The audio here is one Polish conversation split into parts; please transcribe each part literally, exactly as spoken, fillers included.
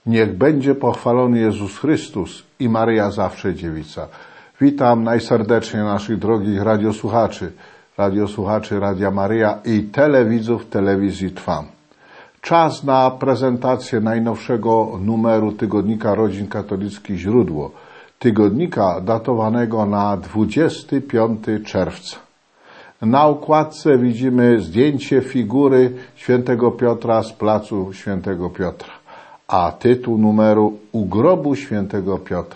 Niech będzie pochwalony Jezus Chrystus i Maryja zawsze dziewica. Witam najserdeczniej naszych drogich radiosłuchaczy, radiosłuchaczy Radia Maryja i telewidzów telewizji Trwam. Czas na prezentację najnowszego numeru Tygodnika Rodzin Katolickich Źródło, tygodnika datowanego na dwudziestego piątego czerwca. Na układce widzimy zdjęcie figury świętego Piotra z placu świętego Piotra, a tytuł numeru U grobu świętego Piotra.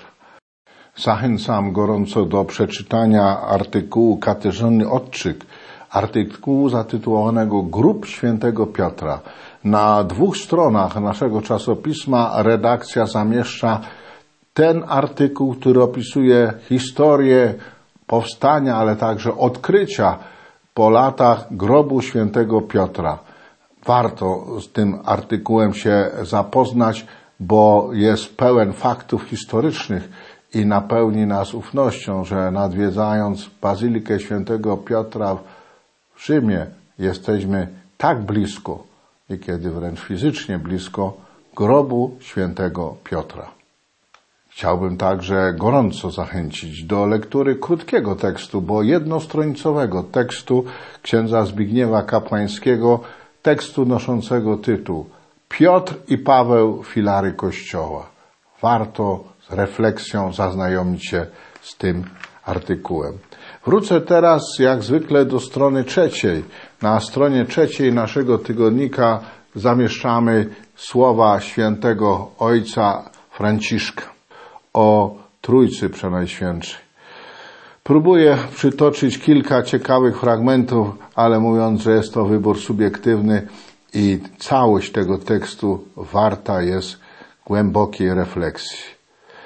Zachęcam gorąco do przeczytania artykułu Katarzyny Odczyk, artykułu zatytułowanego Grób świętego Piotra. Na dwóch stronach naszego czasopisma redakcja zamieszcza ten artykuł, który opisuje historię powstania, ale także odkrycia po latach grobu świętego Piotra. Warto z tym artykułem się zapoznać, bo jest pełen faktów historycznych i napełni nas ufnością, że nawiedzając Bazylikę świętego Piotra w Rzymie jesteśmy tak blisko, niekiedy wręcz fizycznie blisko, grobu świętego Piotra. Chciałbym także gorąco zachęcić do lektury krótkiego tekstu, bo jednostronicowego tekstu księdza Zbigniewa Kapłańskiego, tekstu noszącego tytuł Piotr i Paweł, filary Kościoła. Warto z refleksją zaznajomić się z tym artykułem. Wrócę teraz jak zwykle do strony trzeciej. Na stronie trzeciej naszego tygodnika zamieszczamy słowa świętego ojca Franciszka o Trójcy Przenajświętszej. Próbuję przytoczyć kilka ciekawych fragmentów, ale mówiąc, że jest to wybór subiektywny i całość tego tekstu warta jest głębokiej refleksji.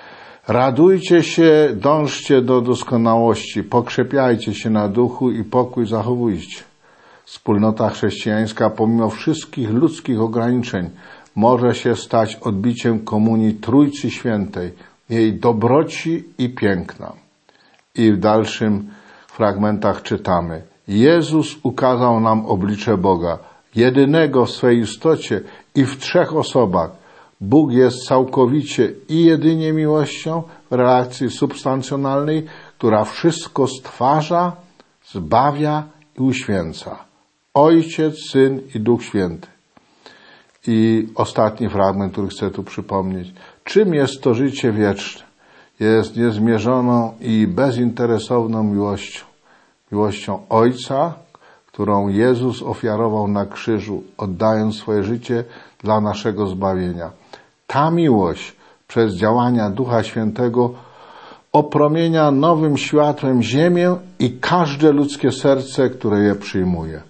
Radujcie się, dążcie do doskonałości, pokrzepiajcie się na duchu i pokój zachowujcie. Wspólnota chrześcijańska pomimo wszystkich ludzkich ograniczeń może się stać odbiciem komunii Trójcy Świętej, jej dobroci i piękna. I w dalszym fragmentach czytamy: Jezus ukazał nam oblicze Boga, jedynego w swej istocie i w trzech osobach. Bóg jest całkowicie i jedynie miłością w relacji substancjonalnej, która wszystko stwarza, zbawia i uświęca. Ojciec, Syn i Duch Święty. I ostatni fragment, który chcę tu przypomnieć. Czym jest to życie wieczne? Jest niezmierzoną i bezinteresowną miłością. Miłością Ojca, którą Jezus ofiarował na krzyżu, oddając swoje życie dla naszego zbawienia. Ta miłość przez działania Ducha Świętego opromienia nowym światłem ziemię i każde ludzkie serce, które je przyjmuje.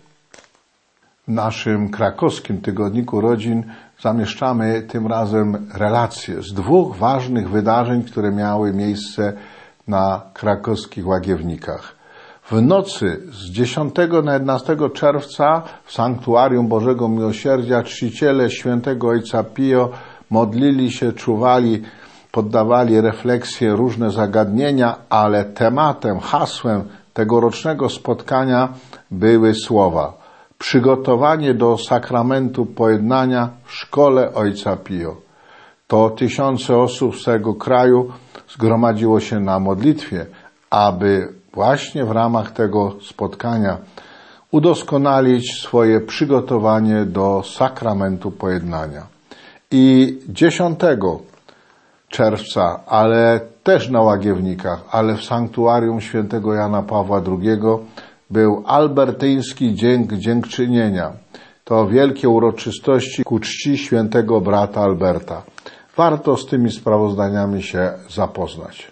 W naszym krakowskim tygodniku rodzin zamieszczamy tym razem relacje z dwóch ważnych wydarzeń, które miały miejsce na krakowskich Łagiewnikach. W nocy z dziesiątego na jedenastego czerwca w Sanktuarium Bożego Miłosierdzia czciciele świętego ojca Pio modlili się, czuwali, poddawali refleksję różne zagadnienia, ale tematem, hasłem tegorocznego spotkania były słowa: przygotowanie do sakramentu pojednania w szkole ojca Pio. To tysiące osób z całego kraju zgromadziło się na modlitwie, aby właśnie w ramach tego spotkania udoskonalić swoje przygotowanie do sakramentu pojednania. I dziesiątego czerwca, ale też na Łagiewnikach, ale w Sanktuarium świętego Jana Pawła drugiego był Albertyński Dzień Dziękczynienia. To wielkie uroczystości ku czci świętego brata Alberta. Warto z tymi sprawozdaniami się zapoznać.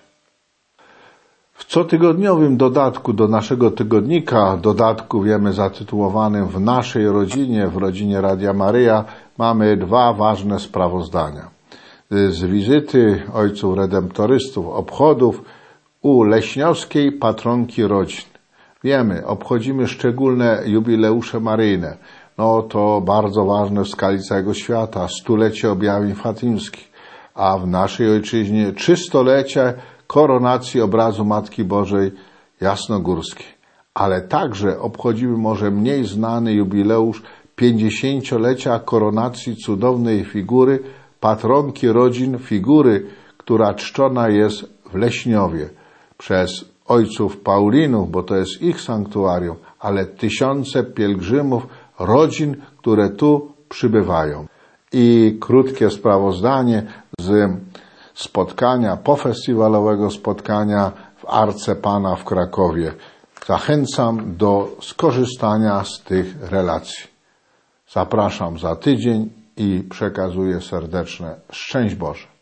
W cotygodniowym dodatku do naszego tygodnika, dodatku wiemy zatytułowanym W naszej rodzinie, w rodzinie Radia Maryja, mamy dwa ważne sprawozdania. Z wizyty ojców redemptorystów, obchodów u leśniowskiej patronki rodzin. Wiemy, obchodzimy szczególne jubileusze maryjne. No to bardzo ważne w skali całego świata, stulecie objawień fatimskich, a w naszej ojczyźnie trzystolecie koronacji obrazu Matki Bożej Jasnogórskiej. Ale także obchodzimy może mniej znany jubileusz pięćdziesięciolecia koronacji cudownej figury patronki rodzin figury, która czczona jest w Leśniowie przez ojców Paulinów, bo to jest ich sanktuarium, ale tysiące pielgrzymów, rodzin, które tu przybywają. I krótkie sprawozdanie z spotkania, pofestiwalowego spotkania w Arce Pana w Krakowie. Zachęcam do skorzystania z tych relacji. Zapraszam za tydzień i przekazuję serdeczne szczęść Boże.